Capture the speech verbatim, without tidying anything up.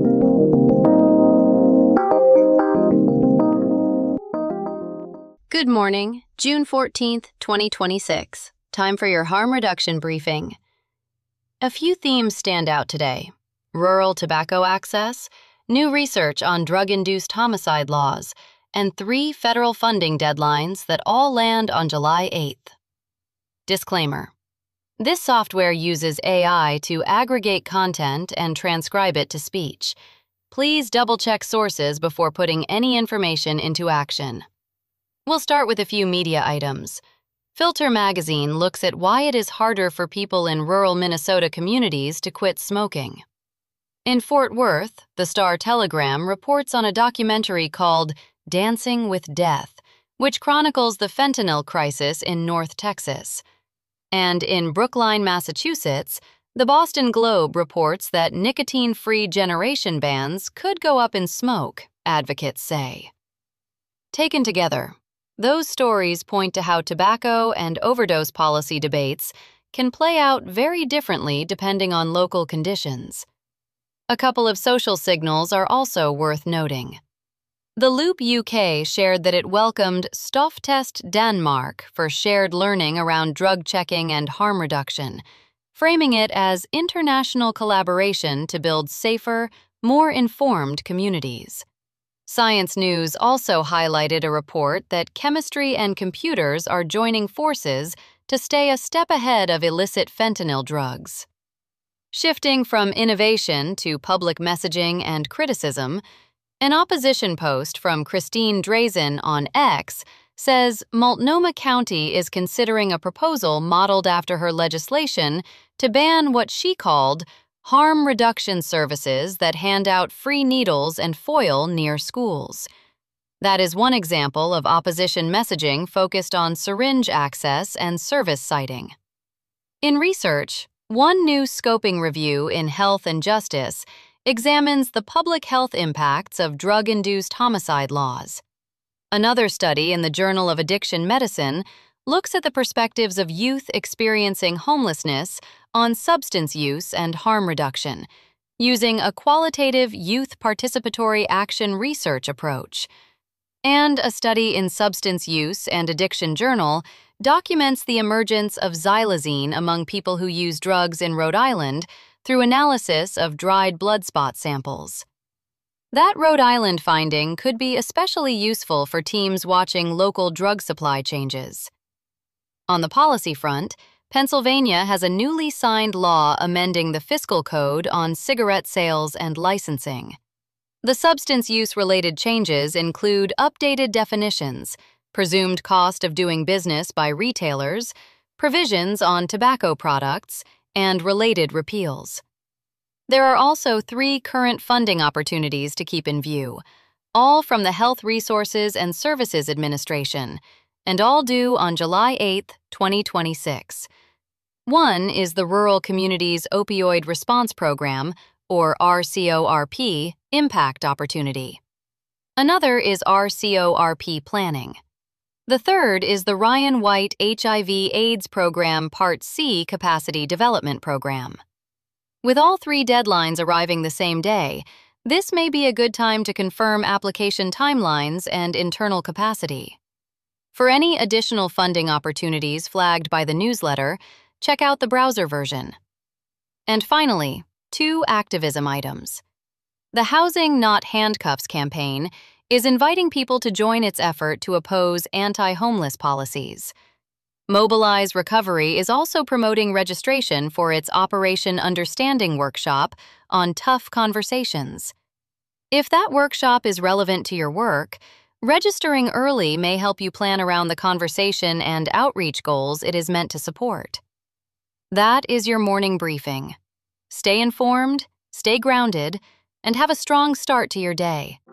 Good morning, June fourteenth, twenty twenty-six. Time for your harm reduction briefing. A few themes stand out today: rural tobacco access, new research on drug-induced homicide laws, and three federal funding deadlines that all land on July eighth. Disclaimer: this software uses A I to aggregate content and transcribe it to speech. Please double-check sources before putting any information into action. We'll start with a few media items. Filter magazine looks at why it is harder for people in rural Minnesota communities to quit smoking. In Fort Worth, the Star-Telegram reports on a documentary called Dancing with Death, which chronicles the fentanyl crisis in North Texas. And in Brookline, Massachusetts, the Boston Globe reports that nicotine-free generation bans could go up in smoke, advocates say. Taken together, those stories point to how tobacco and overdose policy debates can play out very differently depending on local conditions. A couple of social signals are also worth noting. The Loop U K shared that it welcomed Stoftest Denmark for shared learning around drug checking and harm reduction, framing it as international collaboration to build safer, more informed communities. Science News also highlighted a report that chemistry and computers are joining forces to stay a step ahead of illicit fentanyl drugs. Shifting from innovation to public messaging and criticism, an opposition post from Christine Drazen on X says Multnomah County is considering a proposal modeled after her legislation to ban what she called harm reduction services that hand out free needles and foil near schools. That is one example of opposition messaging focused on syringe access and service citing. In research, one new scoping review in Health and Justice examines the public health impacts of drug-induced homicide laws. Another study in the Journal of Addiction Medicine looks at the perspectives of youth experiencing homelessness on substance use and harm reduction, using a qualitative youth participatory action research approach. And a study in Substance Use and Addiction Journal documents the emergence of xylazine among people who use drugs in Rhode Island through analysis of dried blood spot samples. That Rhode Island finding could be especially useful for teams watching local drug supply changes. On the policy front, Pennsylvania has a newly signed law amending the fiscal code on cigarette sales and licensing. The substance use-related changes include updated definitions, presumed cost of doing business by retailers, provisions on tobacco products, and related repeals. There are also three current funding opportunities to keep in view, all from the Health Resources and Services Administration, and all due on July eighth, twenty twenty-six. One is the Rural Communities Opioid Response Program, or R C O R P, Impact Opportunity. Another is R C O R P Planning. The third is the Ryan White H I V AIDS Program Part C Capacity Development Program. With all three deadlines arriving the same day, this may be a good time to confirm application timelines and internal capacity. For any additional funding opportunities flagged by the newsletter, check out the browser version. And finally, two activism items. The Housing Not Handcuffs campaign is inviting people to join its effort to oppose anti-homeless policies. Mobilize Recovery is also promoting registration for its Operation Understanding workshop on tough conversations. If that workshop is relevant to your work, registering early may help you plan around the conversation and outreach goals it is meant to support. That is your morning briefing. Stay informed, stay grounded, and have a strong start to your day.